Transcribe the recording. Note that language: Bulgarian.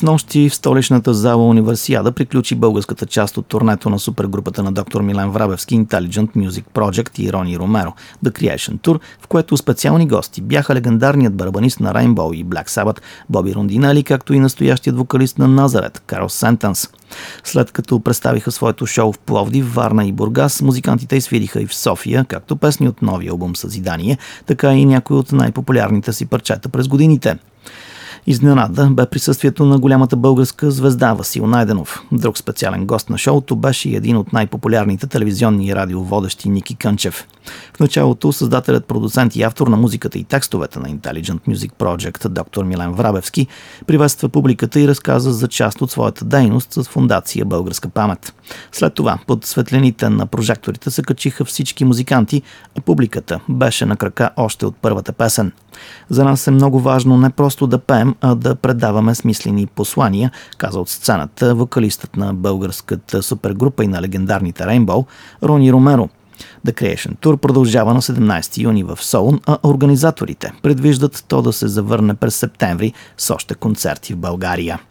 Снощи в столичната зала Универсиада приключи българската част от турнето на супергрупата на доктор Милен Врабевски, Intelligent Music Project и Рони Ромеро, The Creation Tour, в което специални гости бяха легендарният барабанист на Rainbow и Black Sabbath Боби Рондинели, както и настоящият вокалист на Назарет Карл Сентенс. След като представиха своето шоу в Пловдив, Варна и Бургас, музикантите изсвириха и в София, както песни от новия албум Съзидание, така и някои от най-популярните си парчета през годините. Изненада бе присъствието на голямата българска звезда Васил Найденов. Друг специален гост на шоуто беше и един от най-популярните телевизионни и радиоводещи Ники Кънчев. В началото създателят, продуцент и автор на музиката и текстовете на Intelligent Music Project доктор Милен Врабевски приветства публиката и разказа за част от своята дейност с фондация Българска памет. След това под светлините на прожекторите се качиха всички музиканти, а публиката беше на крака още от първата песен. За нас е много важно не просто да пеем, а да предаваме смислени послания, каза от сцената вокалистът на българската супергрупа и на легендарните Rainbow Рони Ромеро. The Creation Tour продължава на 17 юни в Солун, а организаторите предвиждат то да се завърне през септември с още концерти в България.